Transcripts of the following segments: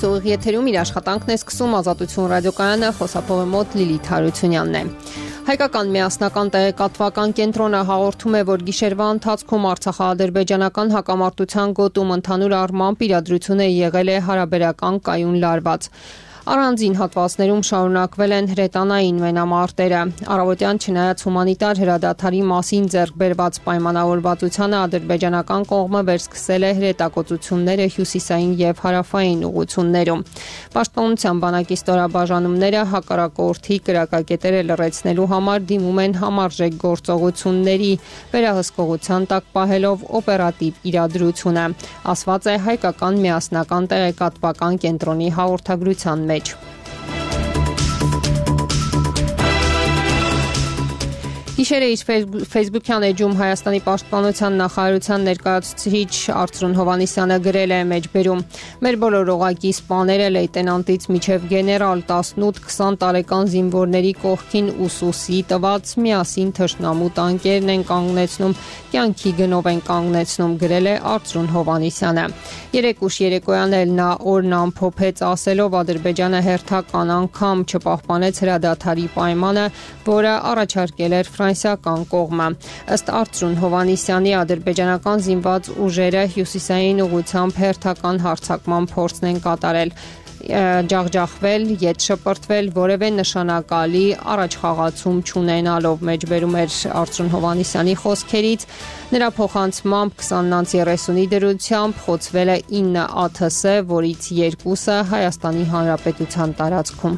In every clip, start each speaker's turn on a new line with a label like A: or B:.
A: Ուղիղ եթերում իր աշխատանքն է սկսում Ազատություն ռադիոկայանը, խոսափողի մոտ Լիլիթ Հարությունյանն է։ Հայկական միասնական տեղեկատվական կենտրոնը հաղորդում է, որ գիշերվա ընթացքում արցախա-ադրբեջանական հակամարտության գոտում ընդհանուր առմամբ իրադրություն է եղել է հարաբերական կայուն լարված։ Առանձին հատվածներում շարունակվել են հրետանային մենամարտերը։ Առավոտյան չնայած հումանիտար հրադադարի մասին ձեռք բերված պայմանավորվածությանը ադրբեջանական կողմը վերսկսել է հրետակոծությունները հյուսիսային եւ հարավային ուղություններում։ Պաշտպանության բանակի ստորաբաժանումները հակառակորդի կրակակետերը լռեցնելու համար դիմում են համարժեք գործողությունների, վերահսկողության տակ պահելով օպերատիվ իրադրությունը, ասված է Հայկական միասնական տեղեկատվական կենտրոնի հաղորդագրության մեջ։ Գիշերը իր Facebook-յան էջում Հայաստանի պաշտպանության նախարարության ներկայացուցիչ Արծրուն Հովհաննիսյանը գրել է մեջբերում. «Մեր բոլոր օղակի սպաները լեյտենանտից մինչև գեներալ 18-20 տարեկան զինվորների կողքին ուսուսի տված միասին թշնամու տանկերն են կանգնեցնում, կյանքի գնով են կանգնեցնում», գրել է Արծրուն Հովհաննիսյանը։ Երեկ ուշ երեկոյան էլ նա օրն ամփոփեց ասելով Ադրբեջանը հերթական անգամ չպահպանեց հրադադարի պայմանը, որը առաջարկել էր ֆրանսիական կողմը։ Ըստ Արծրուն Հովհաննիսյանի ադրբեջանական զինված ուժերը հյուսիսային ուղղությամբ հերթական հարձակման փորձն են կատարել, ջախջախվել, ետ շպրտվել, որևէ նշանակալի առաջխաղացում չունենալով, մեջբերում էր Արծրուն Հովհաննիսյանի խոսքերից։ Նրա փոխանցմամբ 20-30-ի դրությամբ խոցվել է 9 ԱԹՍ, որից 2-ը Հայաստանի Հանրապետության տարածքում։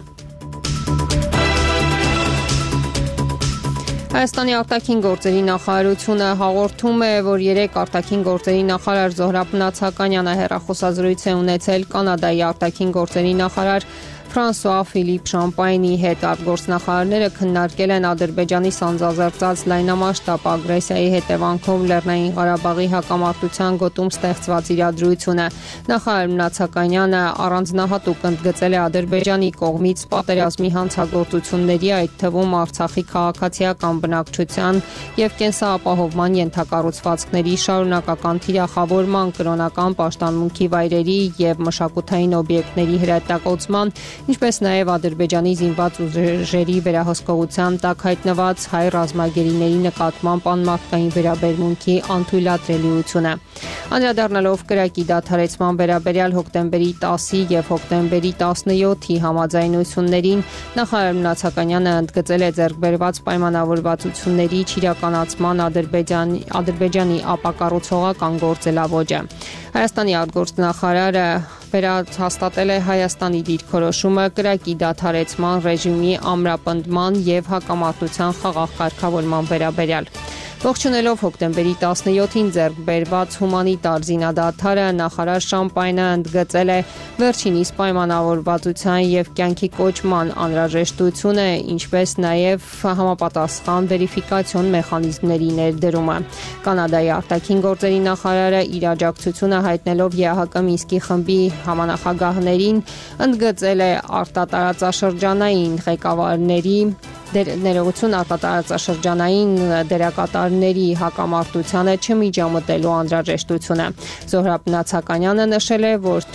A: Հայաստանի արտաքին գործերի նախարարությունը հաղորդում է, որ երեկ արտաքին գործերի նախարար Զոհրաբ Նացականյանը հեռախոսազրույց է ունեցել Կանադայի արտաքին գործերի նախարար Ֆրանսուଆ Ֆիլիպ Շամպայնի հետ։ Արտգործնախարարները քննարկել են Ադրբեջանի սանձազերծած լայնամասշտաբ ագրեսիայի հետևանքով Լեռնային Ղարաբաղի հակամարտության գոտում ստեղծված իրադրությունը։ Նախարար Նացականյանը առանձնահատուկ ընդգծել է Ադրբեջանի կողմից պատերազմի հանցագործությունների, այդ թվում Արցախի քաղաքացիական բնակչության եւ կենսապահովման ենթակառուցվածքների շարունակական թիրախավորման, կրոնական պաշտամունքի վայրերի եւ մշակութային օբյեկտների հրետակոծման, ինչպես նաև Ադրբեջանի զինված ուժերի վերահսկողության տակ հայտնված հայ ռազմագերիների նկատմամբ անմարդկային վերաբերմունքի անթույլատրելիությունը։ Անդրադառնալով կրակի դադարեցման վերաբերյալ հոկտեմբերի 10-ի եւ հոկտեմբերի 17-ի համաձայնություններին, նախարար Նացականյանը ընդգծել է ձեռքբերված պայմանավորվածությունների չիրականացման Ադրբեջանի ապակառուցողական գործելավոճը։ Հայաստանի արտգործնախարարը վերահաստատել է Հայաստանի դիրքորոշումը կրակի դադարեցման ռեժիմի ամրապնդման եւ հակամարտության խաղաղ կարգավորման վերաբերյալ։ Ողջունելով հոկտեմբերի 17-ին ձեռք բերված հումանիտար զինադադարը, նախարար Շամպայնը ընդգծել է վերջինիս պայմանավորվածության եւ կյանքի կոչման անհրաժեշտությունը, ինչպես նաեւ համապատասխան վերիֆիկացիոն մեխանիզմների ներդրումը։ Կանադայի արտաքին գործերի նախարարը իր աջակցությունը հայտնելով ԵԱՀԿ Մինսկի խմբի համանախագահներին ընդգծել է արտատարածաշրջանային ղեկավարների ներողություն արտատարածաշրջանային դերակատարների հակամարտությանը չմիջամտելու անհրաժեշտությունը։ Զոհրաբ Նացականյանը նշել է, որ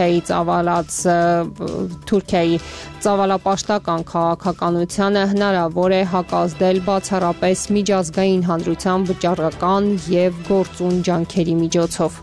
A: Թուրքիայի ծավալապաշտական քաղաքականությանը հնարավոր է հակազդել բացառապես միջազգային հանրության վճռական եւ գործուն ջանքերի միջոցով։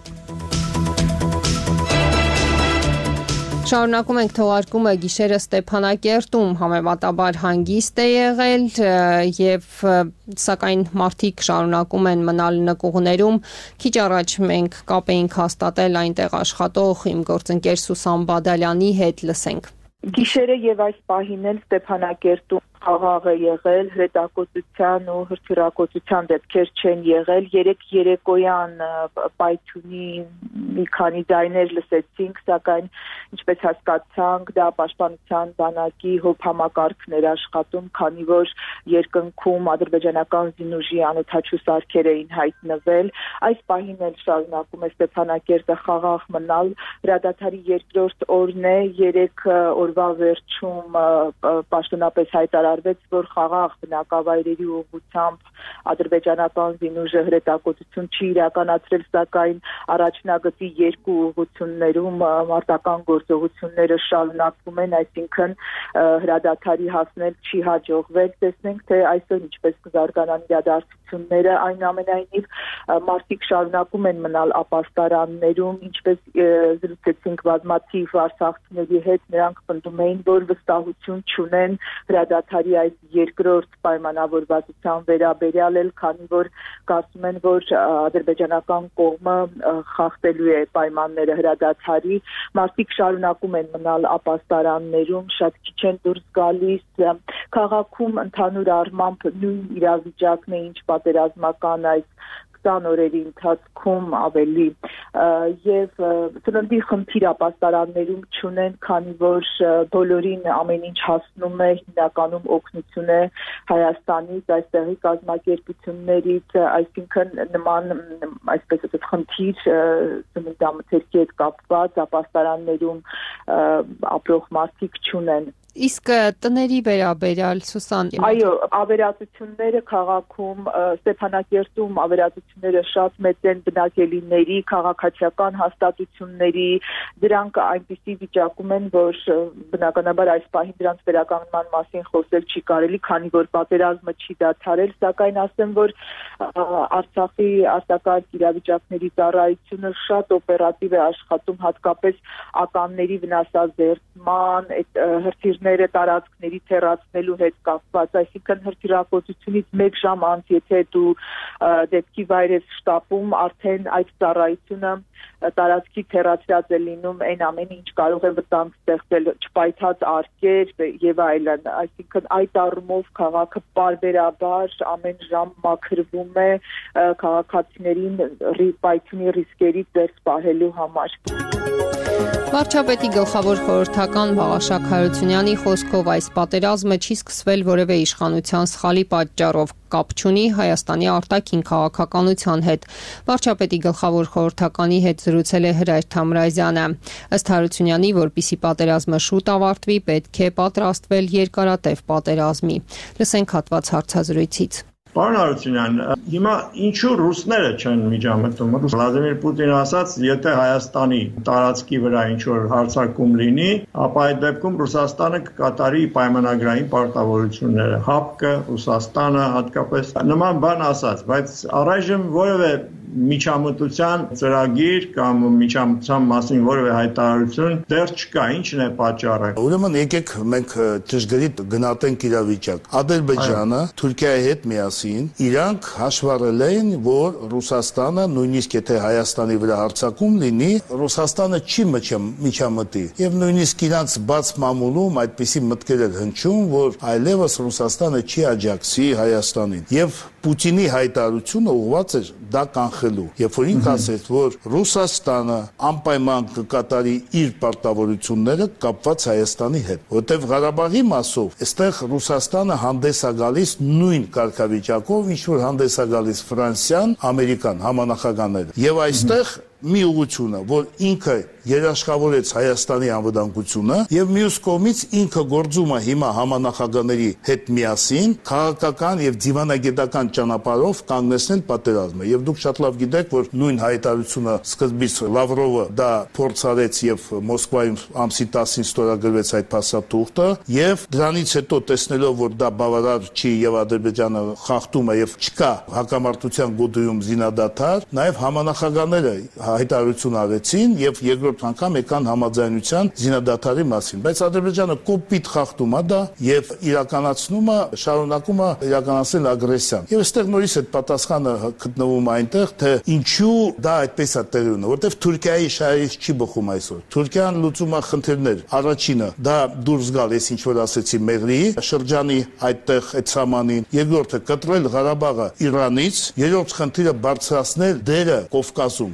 A: Շարունակում ենք թողարկումը գիշերը Ստեփանակերտում համեմատաբար հանգիստ է եղել եւ սակայն մարդիկ շարունակում են մնալ նկուղներում։ Քիչ առաջ մենք կապ էինք հաստատել այնտեղ աշխատող իմ գործընկեր Սուսան Բադալյանի հետ, լսենք։
B: Գիշերը եւ այս պահին էլ Ստեփանակերտում խաղաղ է եղել, հրետակոծության ու հրթիռակոծության դեպքեր չեն եղել։ Երեկ երեկոյան պայթյունի մի քանի ձայներ լսեցինք, սակայն ինչպես հասկացանք, դա պաշտպանության բանակի հոբ համակարգն էր աշխատում, քանի որ երկնքում ադրբեջանական զինուժի անօդաչու սարքեր էին հայտնվել։ Այս պահին էլ շարունակում է Ստեփանակերտը խաղաղ մնալ։ Հրադադարի երկրորդ օրն է, երեք օրվա վերջում պաշտոնապես հայտարարվել հայտարարվեց, որ խաղաղ բնակավայրերի ուղղությամբ ադրբեջանական զինուժը հրետակոծություն չի իրականացրել, սակայն առաջնագծի երկու ուղղություններում մարտական գործողությունները շարունակվում են, այսինքն հրադադարի հասնել չի հաջողվել։ Տեսնենք, թե այսօր ինչպես կզարգանան իրադարձությունները, այնուամենայնիվ մարդիկ շարունակում են մնալ ապաստարաններում, ինչպես զրուցեցինք բազմաթիվ արցախցիների հետ, նրանք պնդում էին, որ վստահություն չունեն հրադադարի այս երկրորդ պայմանավորվածության վերաբերյալ, քանի որ կարծում են, որ ադրբեջանական կողմը խախտելու է պայմանները հրադադարի։ Մարդիկ շարունակում են մնալ ապաստարաններում, շատ քիչ են դուրս գալիս։ Քաղաքում ընդհանուր առմամբ նույն իրավիճակն է, ինչ պատերազմական այս 20 օրերի ընթացքում ավելի եւ սննդի խնդիր ապաստարաններում չունեն, քանի որ բոլորին ամեն ինչ հասնում է, հիմնականում օգնություն է Հայաստանից, այստեղի կազմակերպություններից, այսինքն նման այսպես ասած խնդիր սննդամթերքի հետ կապված ապաստարաններում ապրող մարդիկ չունեն։
A: Իսկ տների վերաբերյալ Սուսան։
B: Այո, ավերածությունները քաղաքում, Ստեփանակերտում ավերածությունները շատ մեծ են բնակելիների, քաղաքացիական հաստատությունների, դրանք այնպիսի վիճակում են, որ բնականաբար այս պահին դրանց վերականգնման մասին խոսել չի կարելի, քանի որ պատերազմը չի դադարել, սակայն ասեմ, որ Արցախի արտակարգ իրավիճակների ծառայությունը շատ օպերատիվ է աշխատում, հատկապես ականների վնասազերծման, հրթիռները տարածքներից հեռացնելու հետ կապված, այսինքն հրթիռակոծությունից 1 ժամ անց, եթե դու դեպքի վայր ես շտապում, արդեն այդ ծառայությունը տարածքից հեռացրած է լինում այն ամենը, ինչ կարող է վտանգ ստեղծել, չպայթած արկեր եւ այլն, այսինքն այդ առումով քաղաքը պարբերաբար ամեն ժամ մաքրվում է քաղաքացիներին պայթյունի ռիսկերից դուրս պահելու համար։
A: Վարչապետի գլխավոր խորհրդական Վաղաշակ Հարությունյանի խոսքով այս պատերազմը չի սկսվել որևէ իշխանության սխալի պատճառով, կապ չունի Հայաստանի արտաքին քաղաքականության հետ։ Վարչապետի գլխավոր խորհրդականի հետ զրուցել է Հրայր Թամրազյանը։ Ըստ Հարությունյանի, որպեսզի պատերազմը շուտ ավարտվի, պետք է պատրաստվել երկարատև պատերազմի։ Լսենք հատված հարցազրույցից։
C: Պարոն Հարությունյան, հիմա ինչու ռուսները չեն միջամտում։ Վլադիմիր Պուտինը ասաց, եթե Հայաստանի տարածքի վրա ինչ-որ հարձակում լինի, ապա այդ դեպքում Ռուսաստանը կկատարի պայմանագրային պարտավորությունները, ՀԱՊԿ-ը, Ռուսաստանը հատկապես նման բան ասաց, բայց առայժմ որևէ միջամտության ծրագիր կամ միջամտության մասին որևէ հայտարարություն դեռ չկա, ինչն է պատճառը։
D: Ուրեմն եկեք մենք ճշգրիտ գնահատենք իրավիճակ։ Ադրբեջանը Թուրքիայի հետ միասին իրանք հաշվառել են, որ Ռուսաստանը նույնիսկ եթե Հայաստանի վրա հարձակում լինի, Ռուսաստանը չի միջամտի։ Եվ նույնիսկ իրանք բաց մամուլում այդպիսի մտքեր են հնչում, որ այլևս Ռուսաստանը չի աջակցի Հայաստանին։ Եվ Պուտինի հայտարարությունը ուղղված էր դա կանխելու։ Երբ որ ինքը ասեց, որ Ռուսաստանը անպայման կկատարի իր պարտավորությունները կապված Հայաստանի հետ, որտեղ Ղարաբաղի մասով այստեղ Ռուսաստանը հանդես է գալիս նույն կարգավիճակով, ինչ որ հանդես է գալիս Ֆրանսիան, Ամերիկան, համանախագահները։ Եվ այստեղ մի ուղղությունը, որ ինքը երաշխավորեց Հայաստանի անվտանգությունը եւ մյուս կողմից ինքը գործում է հիմա համանախագահների հետ միասին քաղաքական եւ դիվանագիտական ճանապարհով կանգնեցնել պատերազմը եւ դուք շատ լավ գիտեք որ նույն հայտարարությունը սկզբից Լավրովը դա փորձարեց եւ Մոսկվայում ամսի 10-ին ստորագրվեց այդ փաստաթուղթը եւ դրանից հետո տեսնելով որ դա բավարար չի եւ Ադրբեջանը խախտում է եւ չկա հակամարտության գոտիում զինադադար նաեւ համանախագահները հայտարարություն արեցին եւ երկրորդ անգամ եկան համաձայնության զինադադարի մասին, բայց Ադրբեջանը կոպիտ խախտում է դա եւ իրականացնում է, շարունակում է իրականացնել ագրեսիան։ Եվ այստեղ նորից այդ պատասխանը գտնվում է այնտեղ, թե ինչու դա այդպես է տեղի ունենում, որտեղ Թուրքիայի շահերից չի բխում այսօր։ Թուրքիան լուծում է խնդիրներ։ Առաջինը դա դուրս գալ, ես ինչ որ ասեցի Մեղրի շրջանի այդտեղ այդ սահմանին, երկրորդը կտրել Ղարաբաղը Իրանից, երրորդ խնդիրը բարձրացնել դերը Կովկասում, հարավային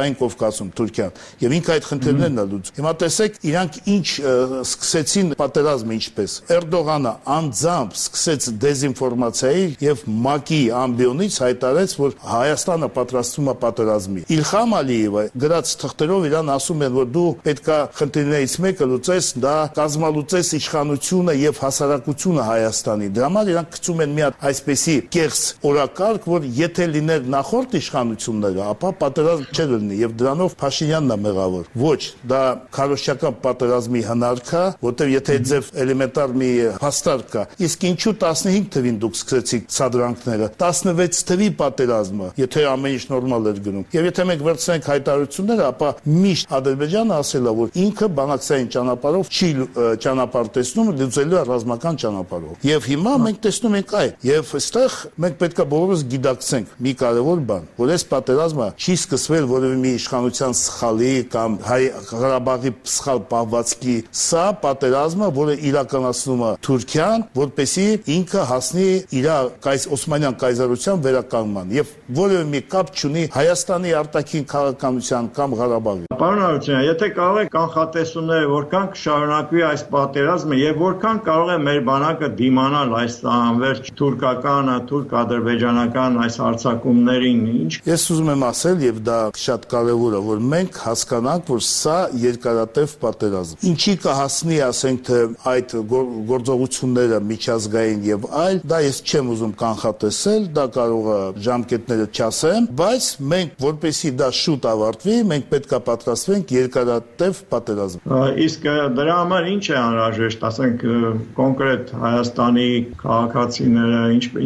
D: Հարավային Կովկասում Թուրքիան եւ ինքը այդ խնդիրներն է լուծում։ Հիմա տեսեք իրանք ինչ սկսեցին պատերազմը ինչպես Էրդողանը անձամբ սկսեց դեզինֆորմացիայի եւ ՄԱԿ-ի ամբիոնից հայտարարեց, որ Հայաստանը պատրաստվում է պատերազմի։ Իլխամ Ալիևը գրած թղթերով իրան ասում են, որ դու պետքա խնդիրներից մեկը լուծես, դա կազմալուծես իշխանությունը եւ հասարակությունը Հայաստանի։ Դրա համար իրանք գցում են մի հատ այսպեսի կեղծ օրակարգ, որ եթե լիներ նախորդ իշխանությունները, ապա պատերազմ չէր լինի եւ դրանով Փաշինյանն է մեղավոր։ Ոչ, դա քարոզչական պատերազմի հնարք է, որտեղ եթե ձեւ էլեմենտար մի հաստատ կա, իսկ ինչու 15 թվին դուք սկսեցիք սադրանքները, 16 թվի պատերազմը, եթե ամեն ինչ նորմալ էր գնում։ Եվ եթե մենք վերցնենք հայտարարությունները, ապա միշտ Ադրբեջանը ասել է, որ ինքը բանակցային ճանապարհով չի ճանապարհ տեսնում, լուծելու է ռազմական ճանապարհով։ Եվ հիմա մենք տեսնում ենք այդ։ Եվ այստեղ մենք պետք է բոլորս գիտակցենք մի կարևոր բան, որ այս պատերազմը չի սկսվել որևէ մի իշխանության սխալի կամ Ղարաբաղի սխալ պահվածքի, սա պատերազմը, որը իրականացնում է Թուրքիան, որպեսզի ինքը հասնի իր Օսմանյան կայսրության վերականգնման եւ որևէ մի կապ չունի Հայաստանի արտաքին քաղաքականության կամ Ղարաբաղի։
C: Պարոն Արությունյան, եթե կարող եք կանխատեսումները, որքան կշարունակվի այս պատերազմը եւ որքան կարող է մեր բանակը դիմանալ այս անverջ թուրքական, թուրք-ադրբեջանական այս հարձակումներին, ինչ։
D: Ես ուզում եմ ասել եւ դա շատ կարեւոր է, որ մենք հասկանանք, որ սա երկարատև պատերազմ։ Ինչի կհասնի, ասենք թե այդ գործողությունները միջազգային եւ այլ, դա ես չեմ ուզում կանխատեսել, դա կարող է ժամկետները չասեմ, բայց մենք որպեսզի դա շուտ ավարտվի, մենք պետք է պատրաստվենք երկարատև պատերազմ։
C: Իսկ դրա համար ինչ է անհրաժեշտ, ասենք կոնկրետ Հայաստանի քաղաքացիները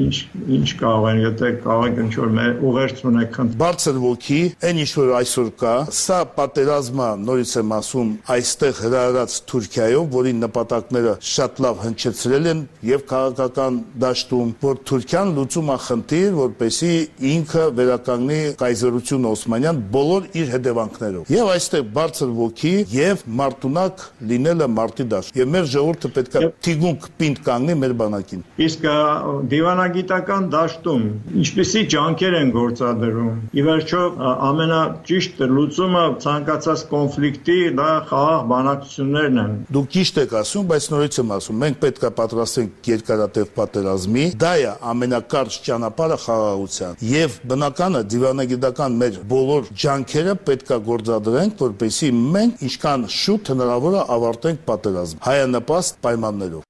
C: ինչ կարող են, եթե կարող եք ինչ-որ ուղերձ ունեք խնդրում։
D: Բարձր ոգի, այն ինչ որ այսօր կա, սա պատերազմը, նորից եմ ասում, այստեղ հրահրած Թուրքիայով, որի նպատակները շատ լավ հնչեցրել են եւ քաղաքական դաշտում, որ Թուրքիան լուծում է խնդիր, որպեսզի ինքը վերականգնի կայսրությունը Օսմանյան բոլոր իր հետևանքներով։ Եվ այստեղ բարձր ոգի եւ մարտունակ լինելը մարտի դաշտ։ Եվ մեր ժողովուրդը պետք է թիգունք պինդ կանգնի մեր բանակին։
C: Իսկ դիվանագիտական դաշտում ինչպիսի ջանքեր են գործադրում։ Ի վերջո ամենաճիշտ լուծումը ցանկացած կոնֆլիկտի դա խաղաղ բանակցություններն են։
D: Դուք ճիշտ եք ասում, բայց նորից եմ ասում, մենք պետք է պատրաստենք երկարատև պատերազմի, դա է ամենակարճ ճանապարհը խաղաղության։ Եվ բնականը դիվանագիտական մեր բոլոր ջանքերը պետք է գործադրենք, որպեսզի մենք ինչքան շուտ հնարավոր է ավարտենք պատերազմ հայանպաստ պայմաններով։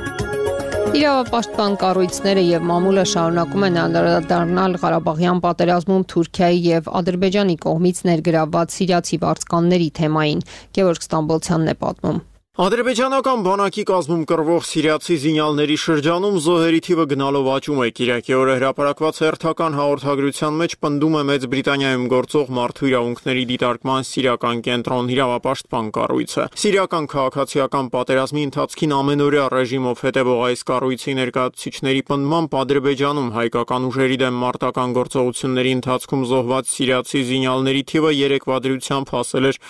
A: Իրավապաշտպան կառույցները եւ մամուլը շարունակում են անդրադառնալ Ղարաբաղյան պատերազմում Թուրքիայի եւ Ադրբեջանի կողմից ներգրավված սիրիացի վարձկանների թեմային։ Գևորգ Ստամբոլցյանն է պատմում։
E: Ադրբեջանական բանակի կազմում կռվող սիրիացի զինյալների շրջանում զոհերի թիվը գնալով աճում է։ Կիրակի օրը հրապարակված հերթական հաղորդագրության մեջ պնդում է Մեծ Բրիտանիայում գործող մարդու իրավունքների դիտարկման սիրիական կենտրոն իրավապաշտպան կառույցը։ Սիրիական քաղաքացիական պատերազմի ընթացքին ամենօրյա ռեժիմով հետևող այս կառույցի ներկայացուցիչների պնդմամբ Ադրբեջանում հայկական ուժերի դեմ մարտական գործողությունների ընթացքում զոհված սիրիացի զինյալների թիվը երեկվա դրությամբ հասել էր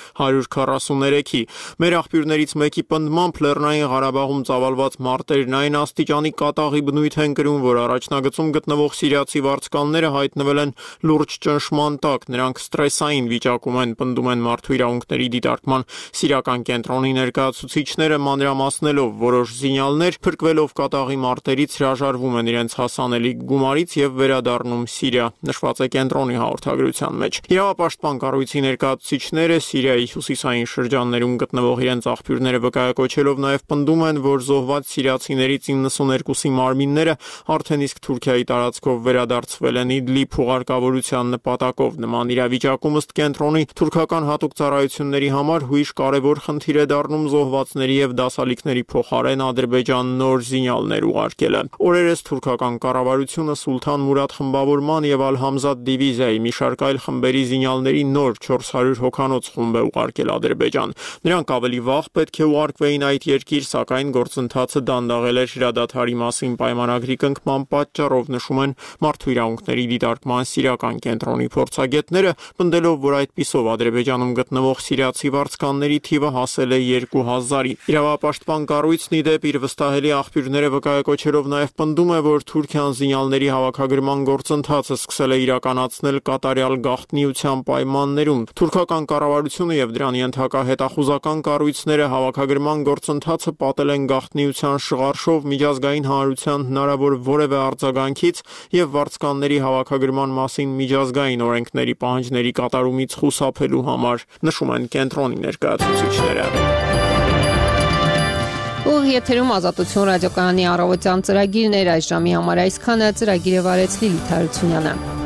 E: 143-ի։ Մեր աղբյուրներից մեկի պնդմամբ Լեռնային Ղարաբաղում ծավալված մարտերն այն աստիճանի կատաղի բնույթ են կրում, որ առաջնագծում գտնվող սիրիացի վարձկանները հայտնվել են լուրջ ճնշման տակ, նրանք ստրեսային վիճակում են, պնդում են մարդու իրավունքների դիտարկման սիրիական կենտրոնի ներկայացուցիչները, մանրամասնելով որոշ զինյալներ փրկվելով կատաղի մարտերից հրաժարվում են իրենց հասանելիք գումարից եւ վերադառնում Սիրիա, նշված է կենտրոնի հաղորդագրության մեջ։ Իրավապաշտպան կառույցի ներկայացուցիչները Սիրիայի հյուսիսային շրջաններում գտնվող իրենց աղբյուրները վկայակոչելով նաև պնդում են, որ զոհված սիրիացիներից 92-ի մարմինները արդեն իսկ Թուրքիայի տարածքով վերադարձվել են Իդլիբ հուղարկավորության նպատակով։ Նման իրավիճակում ըստ կենտրոնի թուրքական հատուկ ծառայությունների համար հույժ կարևոր խնդիր է դառնում զոհվածների եւ դասալիքների փոխարեն Ադրբեջան նոր զինյալներ ուղարկելը։ Օրերս թուրքական կառավարությունը Սուլթան Մուրադ խմբավորման եւ Ալ-Համզատ դիվիզիայի մի շարք այլ խմբերի զինյալների նոր 400 հոգանոց խումբ է ուղարկել Ադրբեջան։ Նրանք ավելի վաղ պետք է ուղարկվեին այդ երկիր, սակայն գործընթացը դանդաղել էր հրադադարի մասին պայմանագրի կնքման պատճառով, նշում են մարդու իրավունքների դիտարկման սիրիական կենտրոնի փորձագետները, պնդելով, որ այդպիսով Ադրբեջանում գտնվող սիրիացի վարձկանների թիվը հասել է 2000-ի։ Իրավապաշտպան կառույցն ի դեպ իր վստահելի աղբյուրները վկայակոչելով նաև պնդում է, որ Թուրքիան զինյալների հավաքագրման գործընթացը սկսել է իրականացնել կատարյալ գաղտնիության պայմաններում։ Թուրքական կառավարությունը եւ դրան ենթակա հետախուզական կառույցները հավաքագրման գործընթացը պատել են գաղտնիության շղարշով միջազգային հանրության հնարավոր որևէ արձագանքից եւ վարձկանների հավաքագրման մասին միջազգային օրենքների պահանջների կատարումից խուսափելու համար, նշում են կենտրոնի ներկայացուցիչները։
A: Ուղիղ եթերում Ազատություն ռադիոկայանի առավոտյան ծրագիրն էր, այս ժամի համար այսքանը, ծրագիրը վարեց Լիլիթ Հարությունյանը։